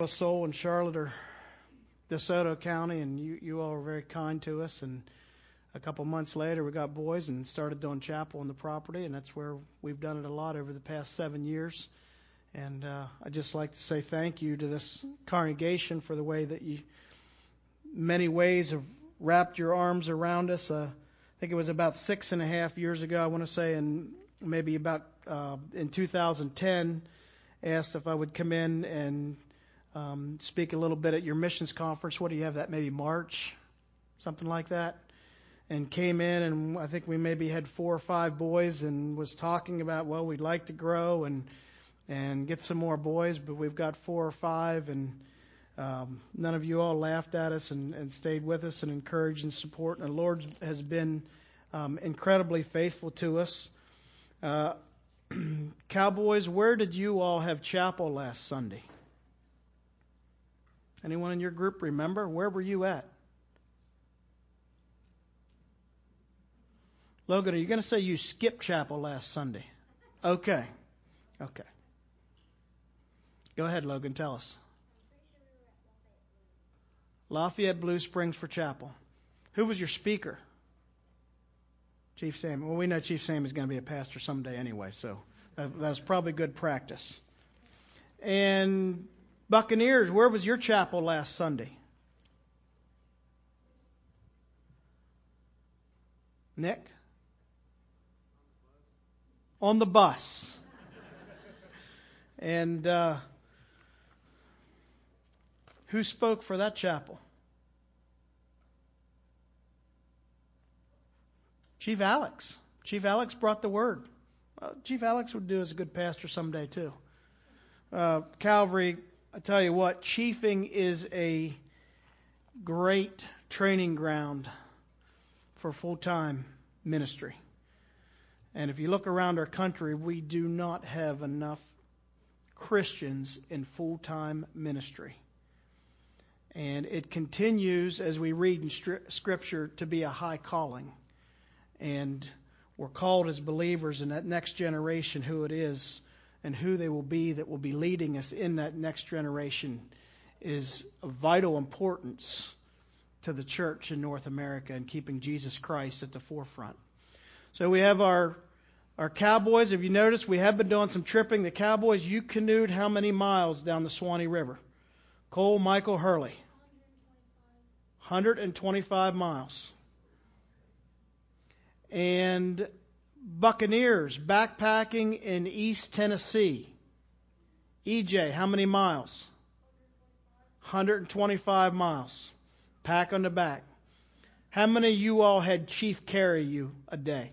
of soul in Charlotte or DeSoto County, and you all were very kind to us. And a couple months later, we got boys and started doing chapel on the property, and that's where we've done it a lot over the past 7 years. And I'd just like to say thank you to this congregation for the way that you, many ways, have wrapped your arms around us. I think it was about 6.5 years ago, I want to say, and maybe about in 2010, asked if I would come in and speak a little bit at your missions conference. What do you have that, maybe March, something like that? And came in, and I think we maybe had 4 or 5 boys, and was talking about, well, we'd like to grow and get some more boys, but we've got 4 or 5, and none of you all laughed at us and stayed with us and encouraged and support. And the Lord has been incredibly faithful to us. Cowboys, where did you all have chapel last Sunday? Anyone in your group remember? Where were you at? Logan, are you going to say you skipped chapel last Sunday? Okay. Go ahead, Logan, tell us. Lafayette Blue Springs for chapel. Who was your speaker? Chief Sam. Well, we know Chief Sam is going to be a pastor someday anyway, so that was probably good practice. And Buccaneers, where was your chapel last Sunday? Nick? On the bus. And who spoke for that chapel? Chief Alex. Chief Alex brought the word. Chief Alex would do as a good pastor someday too. Calvary, I tell you what, chiefing is a great training ground for full-time ministry. And if you look around our country, we do not have enough Christians in full-time ministry. And it continues, as we read in Scripture, to be a high calling. And we're called as believers in that next generation who it is and who they will be that will be leading us in that next generation is of vital importance to the church in North America and keeping Jesus Christ at the forefront. So we have our Cowboys. If you notice, we have been doing some tripping. The Cowboys, you canoed how many miles down the Swanee River? Cole, Michael, Hurley. 125 miles. And Buccaneers, backpacking in East Tennessee. EJ, how many miles? 125 miles. Pack on the back. How many of you all had Chief carry you a day?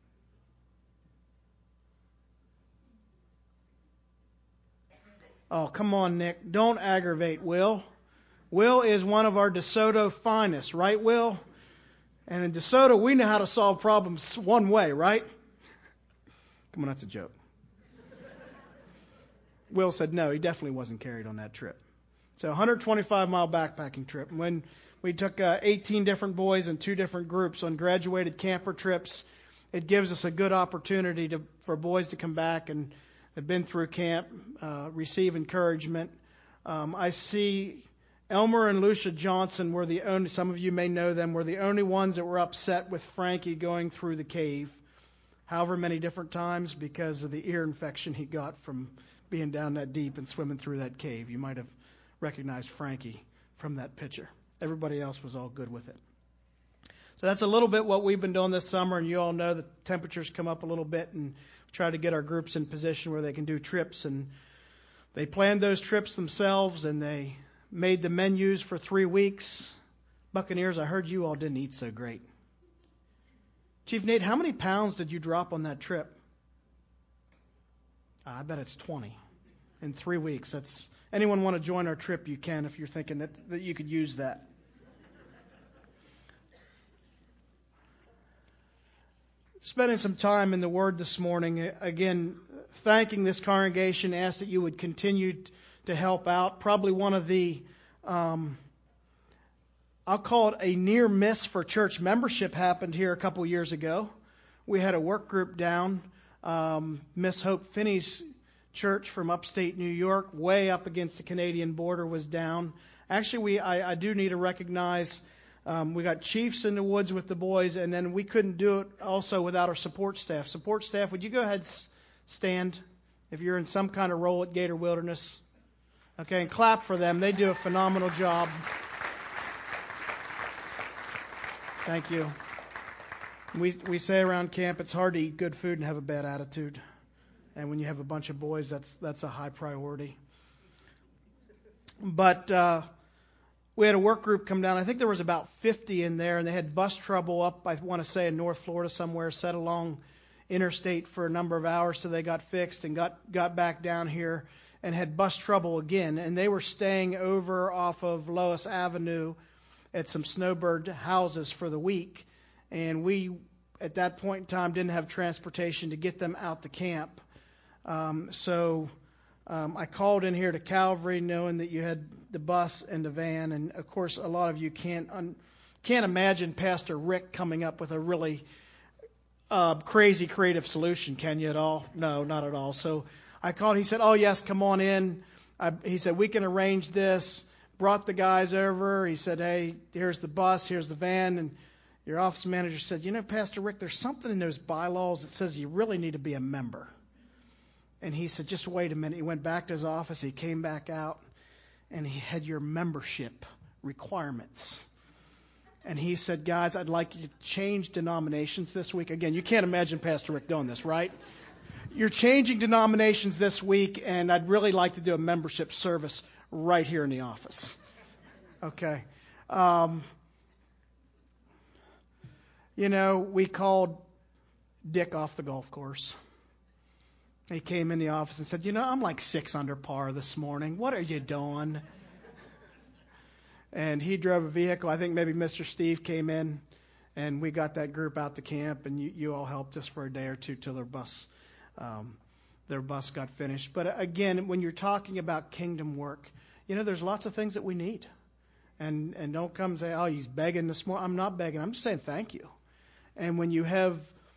Oh, come on, Nick. Don't aggravate Will. Will is one of our DeSoto finest, right, Will? And in DeSoto, we know how to solve problems one way, right? Come on, that's a joke. Will said no, he definitely wasn't carried on that trip. So 125-mile backpacking trip. When we took 18 different boys in 2 different groups on graduated camper trips, it gives us a good opportunity for boys to come back and have been through camp, receive encouragement. I see Elmer and Lucia Johnson were the only, some of you may know them, were the only ones that were upset with Frankie going through the cave, however many different times, because of the ear infection he got from being down that deep and swimming through that cave. You might have recognized Frankie from that picture. Everybody else was all good with it. So that's a little bit what we've been doing this summer, and you all know the temperatures come up a little bit, and try to get our groups in position where they can do trips. And they planned those trips themselves, and they made the menus for 3 weeks. Buccaneers, I heard you all didn't eat so great. Chief Nate, how many pounds did you drop on that trip? I bet it's 20 in 3 weeks. That's anyone want to join our trip, you can if you're thinking that you could use that. Spending some time in the Word this morning, again, thanking this congregation, ask that you would continue to help out. Probably one of the, I'll call it a near miss for church membership happened here a couple years ago. We had a work group down. Miss Hope Finney's church from upstate New York, way up against the Canadian border, was down. Actually, I do need to recognize we got chiefs in the woods with the boys, and then we couldn't do it also without our support staff. Support staff, would you go ahead and stand if you're in some kind of role at Gator Wilderness? Okay, and clap for them. They do a phenomenal job. Thank you. We say around camp it's hard to eat good food and have a bad attitude. And when you have a bunch of boys, that's a high priority. But we had a work group come down. I think there was about 50 in there, and they had bus trouble up, I want to say, in North Florida somewhere, set along interstate for a number of hours till they got fixed and got back down here and had bus trouble again. And they were staying over off of Lois Avenue at some snowbird houses for the week. And we, at that point in time, didn't have transportation to get them out to camp. So I called in here to Calvary knowing that you had the bus and the van. And, of course, a lot of you can't imagine Pastor Rick coming up with a really crazy creative solution, can you at all? No, not at all. So I called. He said, oh, yes, come on in. He said, we can arrange this. Brought the guys over. He said, hey, here's the bus, here's the van. And your office manager said, you know, Pastor Rick, there's something in those bylaws that says you really need to be a member. And he said, just wait a minute. He went back to his office. He came back out, and he had your membership requirements. And he said, guys, I'd like you to change denominations this week. Again, you can't imagine Pastor Rick doing this, right? You're changing denominations this week, and I'd really like to do a membership service right here in the office. Okay. You know, we called Dick off the golf course. He came in the office and said, you know, I'm like 6 under par this morning. What are you doing? And he drove a vehicle. I think maybe Mr. Steve came in, and we got that group out to camp, and you all helped us for a day or two till their bus got finished. But again, when you're talking about kingdom work, you know, there's lots of things that we need. And don't come and say, oh, he's begging this morning. I'm not begging. I'm just saying thank you. And when you have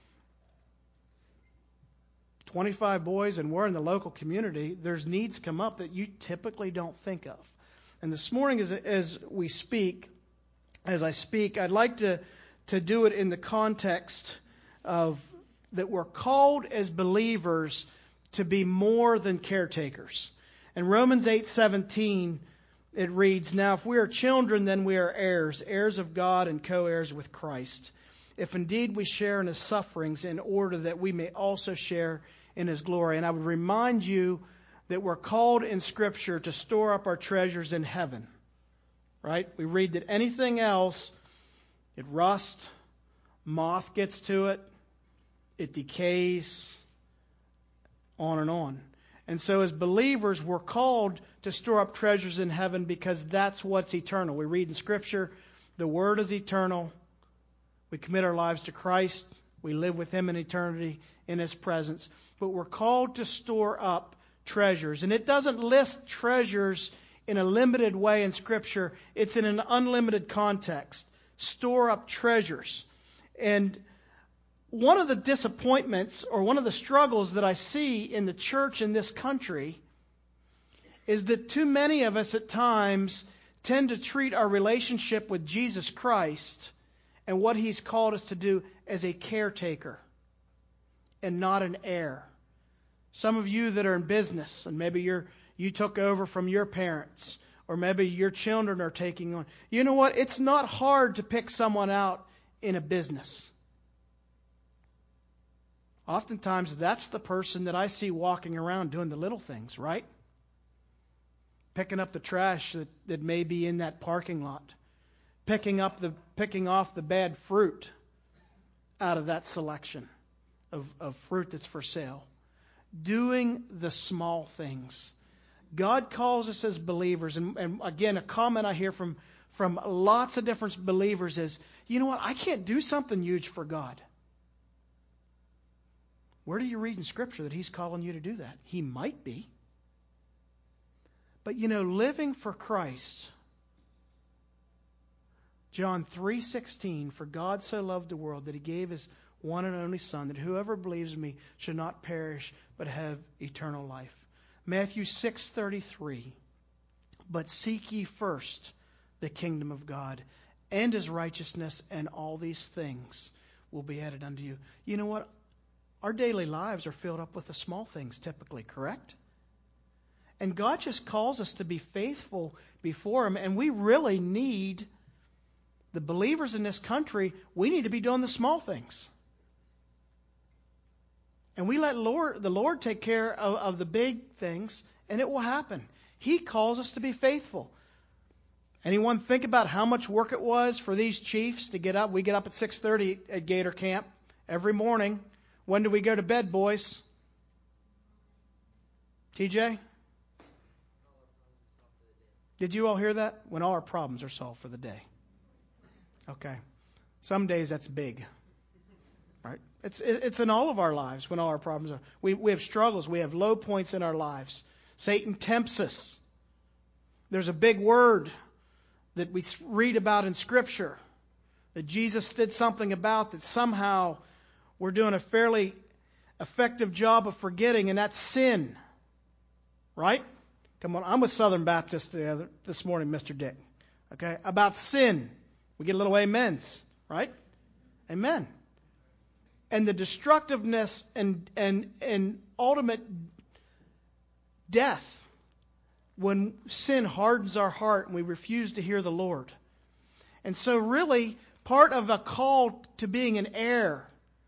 25 boys and we're in the local community, there's needs come up that you typically don't think of. And this morning as I speak, I'd like to do it in the context of that we're called as believers to be more than caretakers. In Romans 8:17, it reads, now if we are children, then we are heirs, heirs of God and co-heirs with Christ. If indeed we share in his sufferings, in order that we may also share in his glory. And I would remind you that we're called in Scripture to store up our treasures in heaven. Right? We read that anything else, it rusts, moth gets to it, it decays, on and on. And so as believers, we're called to store up treasures in heaven because that's what's eternal. We read in Scripture, the Word is eternal. We commit our lives to Christ. We live with Him in eternity in His presence. But we're called to store up treasures. And it doesn't list treasures in a limited way in Scripture. It's in an unlimited context. Store up treasures. And one of the disappointments or one of the struggles that I see in the church in this country is that too many of us at times tend to treat our relationship with Jesus Christ and what He's called us to do as a caretaker and not an heir. Some of you that are in business and maybe you took over from your parents or maybe your children are taking on. You know what? It's not hard to pick someone out in a business. Oftentimes, that's the person that I see walking around doing the little things, right? Picking up the trash that may be in that parking lot. Picking off the bad fruit out of that selection of fruit that's for sale. Doing the small things. God calls us as believers, and again, a comment I hear from lots of different believers is, you know what, I can't do something huge for God. Where do you read in Scripture that He's calling you to do that? He might be. But you know, living for Christ, John 3:16, for God so loved the world that He gave His one and only Son, that whoever believes in me should not perish but have eternal life. Matthew 6:33. But seek ye first the kingdom of God and His righteousness, and all these things will be added unto you. You know what? Our daily lives are filled up with the small things typically, correct? And God just calls us to be faithful before Him, and we really need, the believers in this country, we need to be doing the small things. And we let the Lord take care of the big things, and it will happen. He calls us to be faithful. Anyone think about how much work it was for these chiefs to get up? We get up at 6:30 at Gator Camp every morning. When do we go to bed, boys? TJ? Did you all hear that? When all our problems are solved for the day. Okay. Some days that's big. Right? It's in all of our lives when all our problems are. We have struggles. We have low points in our lives. Satan tempts us. There's a big word that we read about in Scripture that Jesus did something about that somehow we're doing a fairly effective job of forgetting, and that's sin. Right? Come on, I'm with Southern Baptist this morning, Mr. Dick. Okay? About sin. We get a little amens. Right? Amen. And the destructiveness and ultimate death when sin hardens our heart and we refuse to hear the Lord. And so really, part of a call to being an heir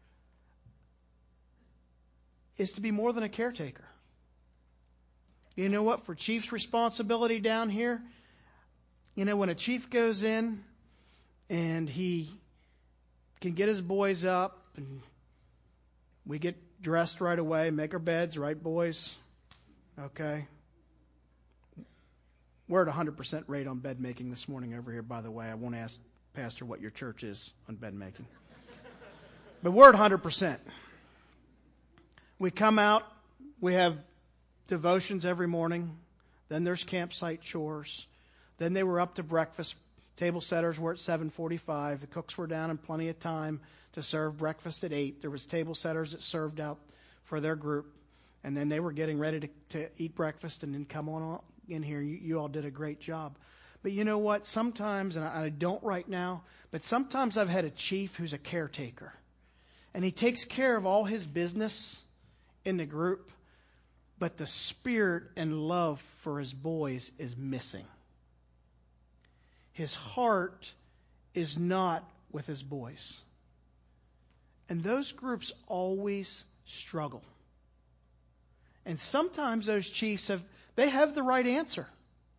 is to be more than a caretaker. You know what? For chief's responsibility down here, when a chief goes in and he can get his boys up and we get dressed right away, make our beds, right, boys? Okay. We're at 100% rate on bed making this morning over here, by the way. I won't ask Pastor what your church is on bed making. But we're at 100%. We come out, we have devotions every morning. Then there's campsite chores. Then they were up to breakfast. Table setters were at 7:45. The cooks were down in plenty of time to serve breakfast at 8. There was table setters that served out for their group. And then they were getting ready to eat breakfast and then come on in here. You all did a great job. But you know what? Sometimes, and I don't right now, but sometimes I've had a chief who's a caretaker. And he takes care of all his business in the group, but the spirit and love for his boys is missing. His heart is not with his boys. And those groups always struggle. And sometimes those chiefs have the right answer.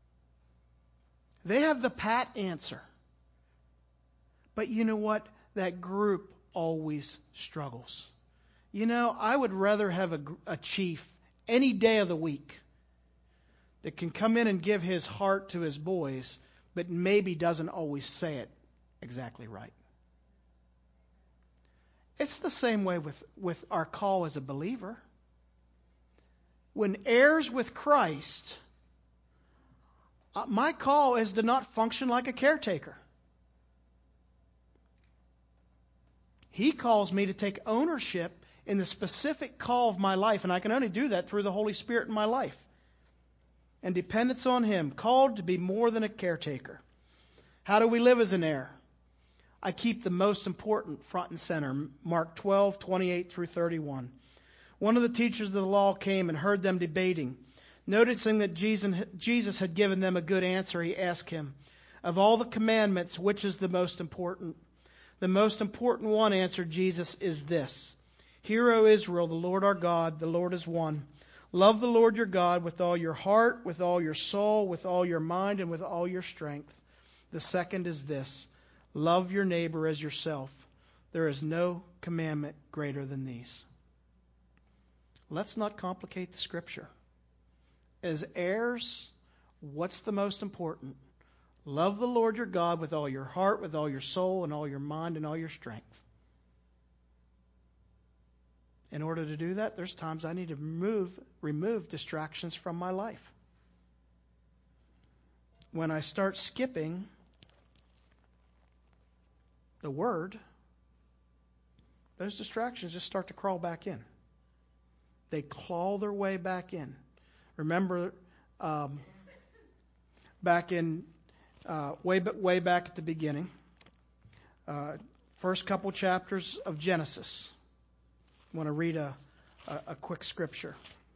They have the pat answer. But you know what? That group always struggles. I would rather have a chief any day of the week that can come in and give his heart to his boys, but maybe doesn't always say it exactly right. It's the same way with our call as a believer. When heirs with Christ, my call is to not function like a caretaker. He calls me to take ownership in the specific call of my life, and I can only do that through the Holy Spirit in my life. And dependence on Him, called to be more than a caretaker. How do we live as an heir? I keep the most important front and center. Mark 12:28 through 31. One of the teachers of the law came and heard them debating. Noticing that Jesus had given them a good answer, he asked him, "Of all the commandments, which is the most important?" "The most important one," answered Jesus, "is this. Hear, O Israel, the Lord our God, the Lord is one. Love the Lord your God with all your heart, with all your soul, with all your mind, and with all your strength. The second is this. Love your neighbor as yourself. There is no commandment greater than these." Let's not complicate the Scripture. As heirs, what's the most important? Love the Lord your God with all your heart, with all your soul, and all your mind, and all your strength. In order to do that, there's times I need to remove distractions from my life. When I start skipping the Word, those distractions just start to crawl back in. They claw their way back in. Remember, back in way back at the beginning, first couple chapters of Genesis. I want to read a quick scripture.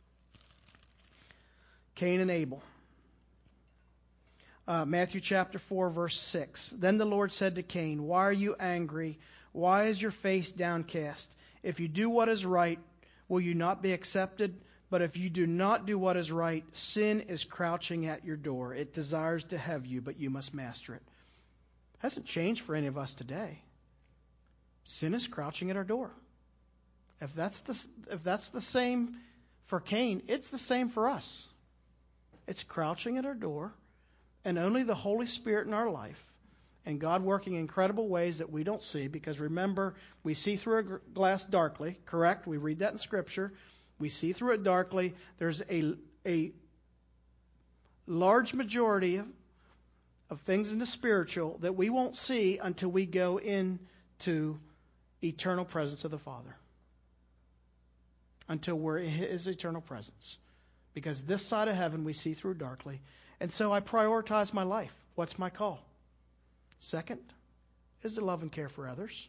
Cain and Abel. Matthew chapter 4, verse 6. Then the Lord said to Cain, "Why are you angry? Why is your face downcast? If you do what is right, will you not be accepted? But if you do not do what is right, sin is crouching at your door. It desires to have you, but you must master it." Hasn't changed for any of us today. Sin is crouching at our door. If that's the same for Cain, it's the same for us. It's crouching at our door, and only the Holy Spirit in our life and God working in incredible ways that we don't see, because remember, we see through a glass darkly, correct? We read that in Scripture. We see through it darkly. There's a large majority of things in the spiritual that we won't see until we go into eternal presence of the Father. Until we're in His eternal presence. Because this side of heaven we see through darkly. And so I prioritize my life. What's my call? Second is to love and care for others.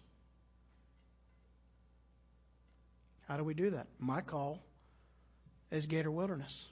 How do we do that? My call is Gator Wilderness.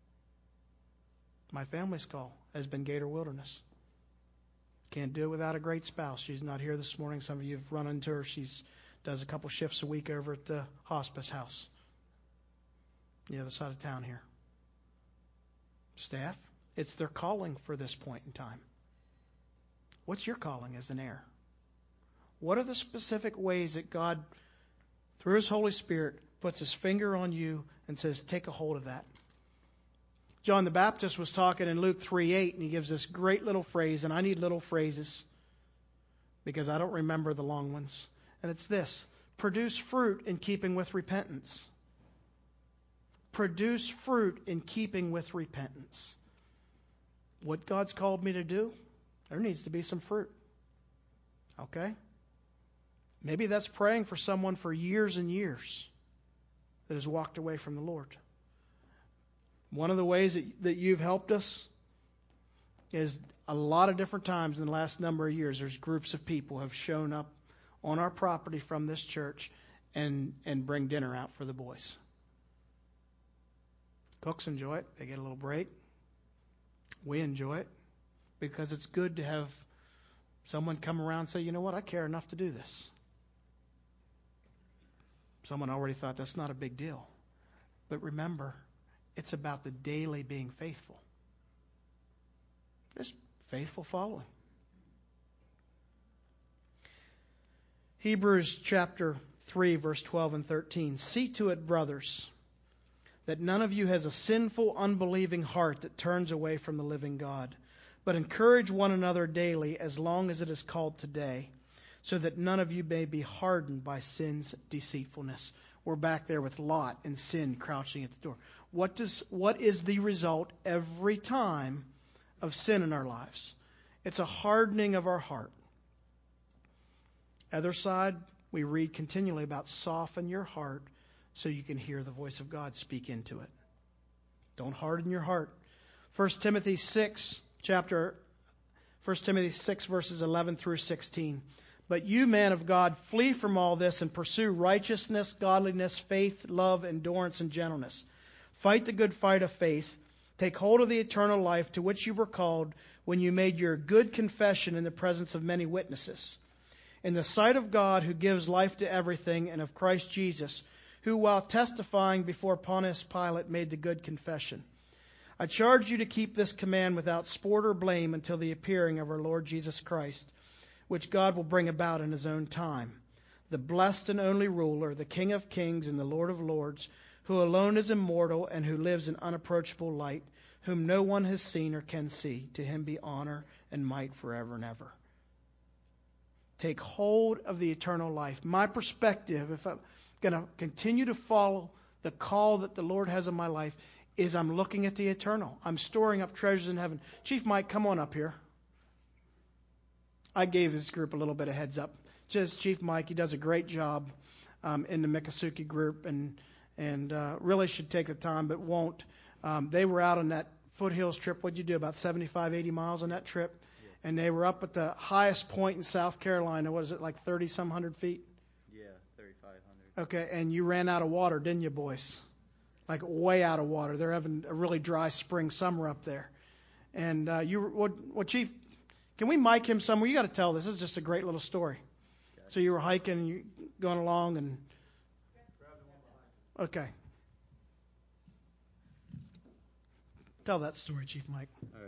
My family's call has been Gator Wilderness. Can't do it without a great spouse. She's not here this morning. Some of you have run into her. She does a couple shifts a week over at the hospice house, the other side of town here. Staff, it's their calling for this point in time. What's your calling as an heir? What are the specific ways that God, through His Holy Spirit, puts His finger on you and says, take a hold of that? John the Baptist was talking in Luke 3:8, and he gives this great little phrase, and I need little phrases because I don't remember the long ones. And it's this: produce fruit in keeping with repentance. Produce fruit in keeping with repentance. What God's called me to do, there needs to be some fruit. Okay? Maybe that's praying for someone for years and years that has walked away from the Lord. One of the ways that you've helped us is a lot of different times in the last number of years, there's groups of people have shown up on our property from this church and bring dinner out for the boys. Cooks enjoy it. They get a little break. We enjoy it because it's good to have someone come around and say, you know what, I care enough to do this. Someone already thought that's not a big deal. But remember, it's about the daily being faithful. This faithful following. Hebrews chapter 3, verse 12 and 13. See to it, brothers, that none of you has a sinful, unbelieving heart that turns away from the living God. But encourage one another daily, as long as it is called today, so that none of you may be hardened by sin's deceitfulness. We're back there with Lot and sin crouching at the door. What is the result every time of sin in our lives? It's a hardening of our heart. Other side, we read continually about soften your heart so you can hear the voice of God speak into it. Don't harden your heart. 1 Timothy 6 verses 11 through 16. But you, man of God, flee from all this and pursue righteousness, godliness, faith, love, endurance, and gentleness. Fight the good fight of faith. Take hold of the eternal life to which you were called when you made your good confession in the presence of many witnesses. In the sight of God, who gives life to everything, and of Christ Jesus, who, while testifying before Pontius Pilate, made the good confession. I charge you to keep this command without sport or blame until the appearing of our Lord Jesus Christ, which God will bring about in His own time. The blessed and only ruler, the King of kings and the Lord of lords, who alone is immortal and who lives in unapproachable light, whom no one has seen or can see. To Him be honor and might forever and ever. Take hold of the eternal life. My perspective, if I'm going to continue to follow the call that the Lord has in my life, is I'm looking at the eternal. I'm storing up treasures in heaven. Chief Mike, come on up here. I gave this group a little bit of heads up. Just Chief Mike, he does a great job in the Miccosukee group and really should take the time but won't. They were out on that foothills trip. What'd you do? About 75, 80 miles on that trip? Yeah. And they were up at the highest point in South Carolina. What is it, like 30-some hundred feet? Yeah, 3,500. Okay, and you ran out of water, didn't you, boys? Like way out of water. They're having a really dry spring summer up there. And Chief, can we mic him somewhere? You got to tell this. This is just a great little story. Okay. So you were hiking and you going along and. Okay. Tell that story, Chief Mike.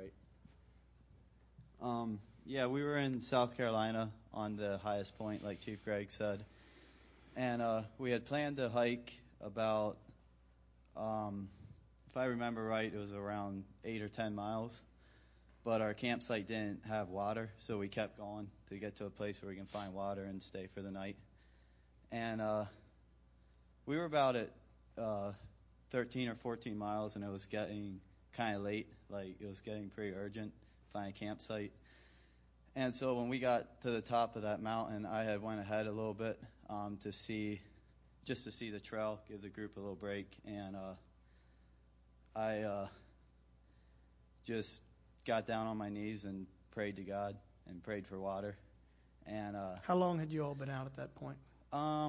All right. Yeah, we were in South Carolina on the highest point, like Chief Greg said. And we had planned to hike about, if I remember right, it was around 8 or 10 miles. But our campsite didn't have water, so we kept going to get to a place where we can find water and stay for the night. And we were about at 13 or 14 miles, and it was getting kind of late. Like, it was getting pretty urgent to find a campsite. And so when we got to the top of that mountain, I had went ahead a little bit to see the trail, give the group a little break. And I just got down on my knees and prayed to God and prayed for water. And how long had you all been out at that point? I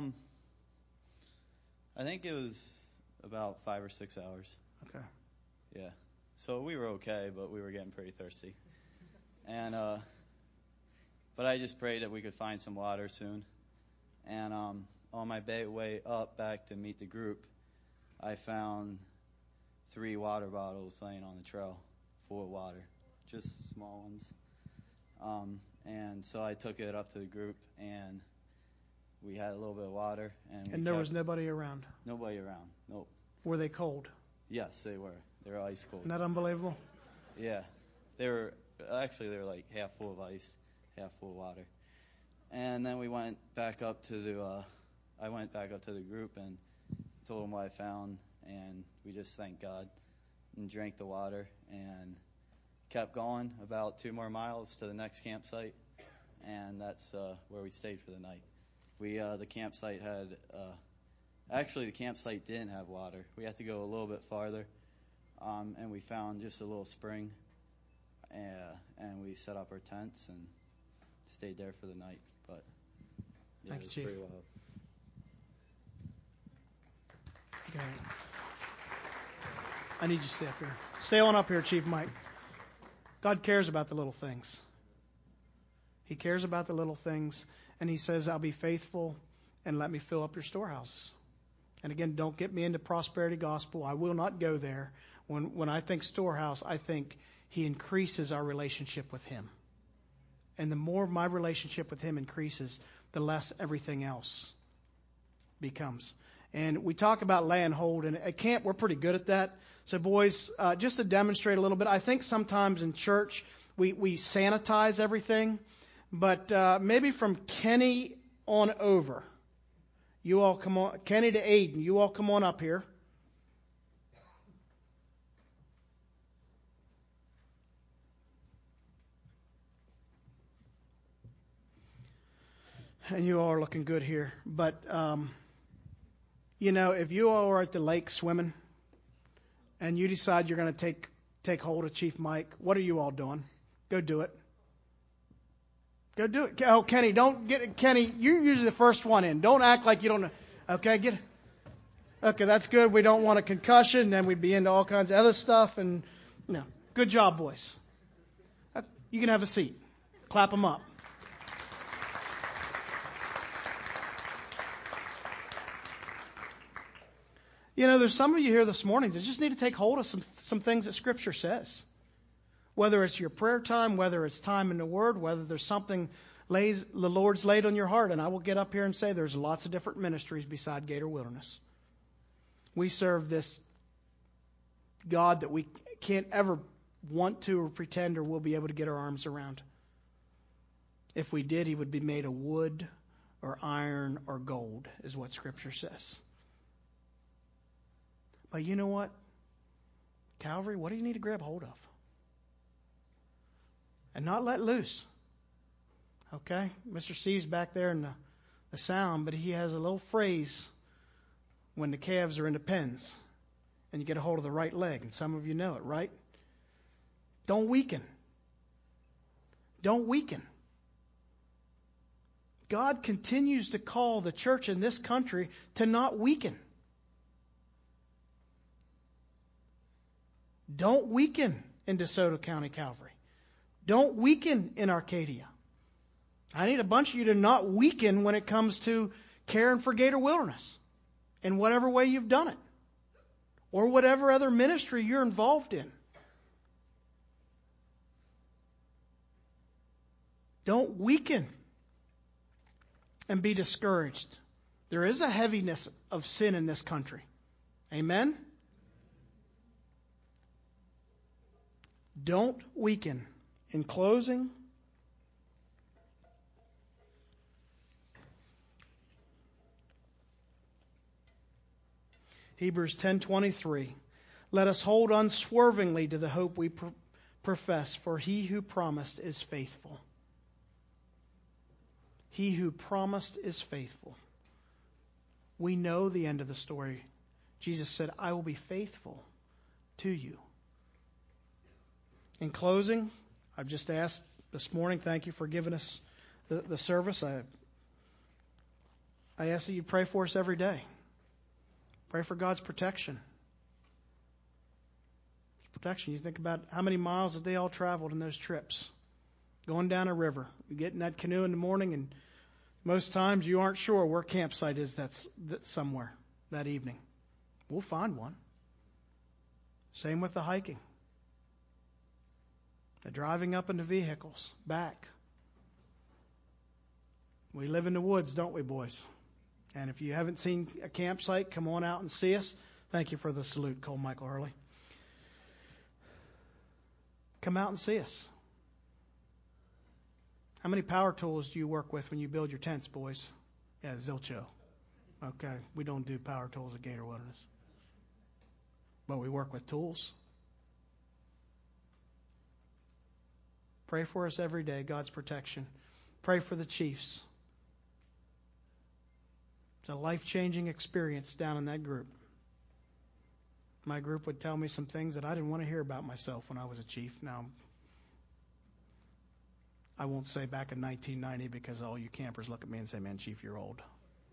think it was about 5 or 6 hours. Okay. Yeah. So we were okay, but we were getting pretty thirsty. And but I just prayed that we could find some water soon. And on my way up back to meet the group, I found 3 water bottles laying on the trail full of water, just small ones. And so I took it up to the group, and we had a little bit of water. And there was nobody around? Nobody around, nope. Were they cold? Yes, they were. They were ice cold. Isn't that unbelievable? Yeah. They were like half full of ice, half full of water. And then we went back up to I went back up to the group and told them what I found, and we just thanked God and drank the water and kept going about 2 more miles to the next campsite, and that's where we stayed for the night. The campsite the campsite didn't have water. We had to go a little bit farther, and we found just a little spring, and we set up our tents and stayed there for the night. But yeah, Thank it was you, Chief. pretty wild. Okay. I need you to stay up here. Stay on up here, Chief Mike. God cares about the little things. He cares about the little things, and He says, I'll be faithful and let me fill up your storehouses. And again, don't get me into prosperity gospel. I will not go there. When I think storehouse, I think He increases our relationship with Him. And the more my relationship with Him increases, the less everything else becomes. And we talk about laying hold, and at camp we're pretty good at that. So boys, just to demonstrate a little bit, I think sometimes in church we sanitize everything, but maybe from Kenny on over, you all come on, Kenny to Aiden, you all come on up here. And you all are looking good here. But, if you all are at the lake swimming and you decide you're going to take hold of Chief Mike, what are you all doing? Go do it. Go do it. Oh, Kenny, Kenny, you're usually the first one in. Don't act like you don't know. Okay, Okay, that's good. We don't want a concussion. Then we'd be into all kinds of other stuff. And, good job, boys. You can have a seat. Clap them up. There's some of you here this morning that just need to take hold of some things that Scripture says. Whether it's your prayer time, whether it's time in the Word, whether there's something the Lord's laid on your heart. And I will get up here and say there's lots of different ministries beside Gator Wilderness. We serve this God that we can't ever want to or pretend or will be able to get our arms around. If we did, He would be made of wood or iron or gold, is what Scripture says. But you know what? Calvary, what do you need to grab hold of? And not let loose. Okay? Mr. Steve's back there in the sound, but he has a little phrase when the calves are in the pens. and you get a hold of the right leg, and some of you know it, right? Don't weaken. Don't weaken. God continues to call the church in this country to not weaken. Don't weaken in DeSoto County Calvary. Don't weaken in Arcadia. I need a bunch of you to not weaken when it comes to caring for Gator Wilderness in whatever way you've done it, or whatever other ministry you're involved in. Don't weaken and be discouraged. There is a heaviness of sin in this country. Amen? Don't weaken. In closing, Hebrews 10:23, let us hold unswervingly to the hope we profess, for he who promised is faithful. He who promised is faithful. We know the end of the story. Jesus said, I will be faithful to you. In closing, I've just asked this morning, thank you for giving us the service. I ask that you pray for us every day. Pray for God's protection. Protection. You think about how many miles that they all traveled in those trips. Going down a river. You get in that canoe in the morning, and most times you aren't sure where campsite is that's somewhere that evening. We'll find one. Same with the hiking. The driving up in the vehicles, back. We live in the woods, don't we, boys? And if you haven't seen a campsite, come on out and see us. Thank you for the salute, Cole Michael Hurley. Come out and see us. How many power tools do you work with when you build your tents, boys? Yeah, Zilcho. Okay, we don't do power tools at Gator Wilderness. But we work with tools. Pray for us every day, God's protection. Pray for the chiefs. It's a life-changing experience down in that group. My group would tell me some things that I didn't want to hear about myself when I was a chief. Now, I won't say back in 1990 because all you campers look at me and say, man, Chief, you're old.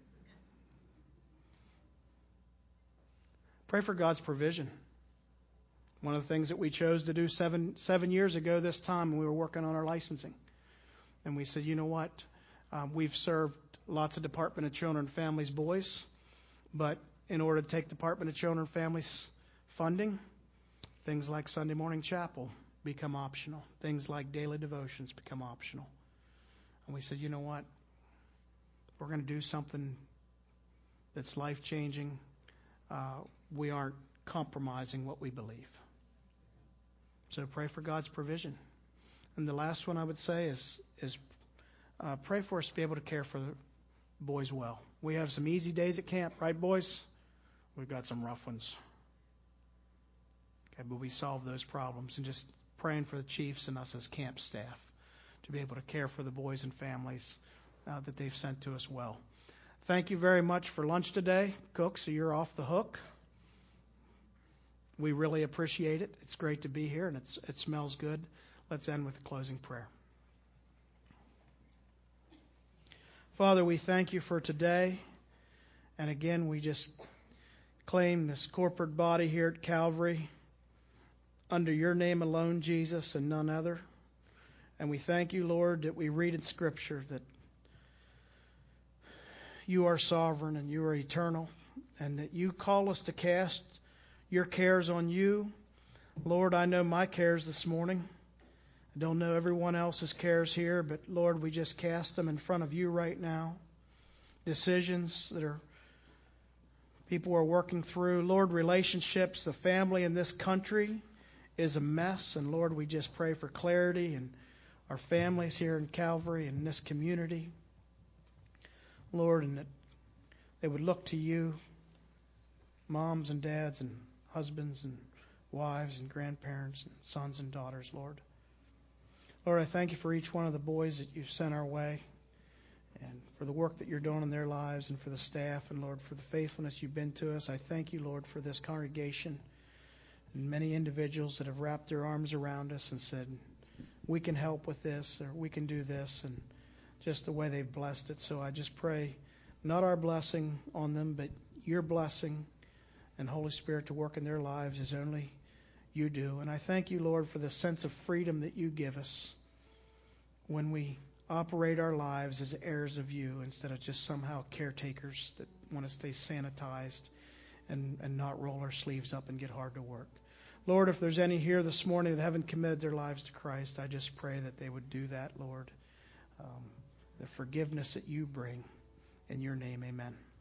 Pray for God's provision. One of the things that we chose to do seven years ago this time when we were working on our licensing. And we said, you know what? We've served lots of Department of Children and Families boys, but in order to take Department of Children and Families funding, things like Sunday morning chapel become optional. Things like daily devotions become optional. And we said, you know what? If we're going to do something that's life-changing, we aren't compromising what we believe. So pray for God's provision. And the last one I would say is pray for us to be able to care for the boys well. We have some easy days at camp, right, boys? We've got some rough ones. Okay, but we solve those problems, and just praying for the chiefs and us as camp staff to be able to care for the boys and families that they've sent to us well. Thank you very much for lunch today, Cook, so you're off the hook. We really appreciate it. It's great to be here, and it smells good. Let's end with a closing prayer. Father, we thank you for today. And again, we just claim this corporate body here at Calvary under your name alone, Jesus, and none other. And we thank you, Lord, that we read in Scripture that you are sovereign and you are eternal, and that you call us to cast your cares on you. Lord, I know my cares this morning. I don't know everyone else's cares here, but Lord, we just cast them in front of you right now. Decisions that people are working through. Lord, relationships, the family in this country is a mess. And Lord, we just pray for clarity in our families here in Calvary and in this community. Lord, and that they would look to you, moms and dads and husbands and wives and grandparents and sons and daughters, Lord. Lord, I thank you for each one of the boys that you've sent our way, and for the work that you're doing in their lives, and for the staff, and Lord, for the faithfulness you've been to us. I thank you, Lord, for this congregation. and many individuals that have wrapped their arms around us and said, we can help with this, or we can do this, and just the way they've blessed it. So I just pray, not our blessing on them, but your blessing and Holy Spirit to work in their lives as only you do. And I thank you, Lord, for the sense of freedom that you give us when we operate our lives as heirs of you instead of just somehow caretakers that want to stay sanitized and not roll our sleeves up and get hard to work. Lord, if there's any here this morning that haven't committed their lives to Christ, I just pray that they would do that, Lord. The forgiveness that you bring. In your name, amen.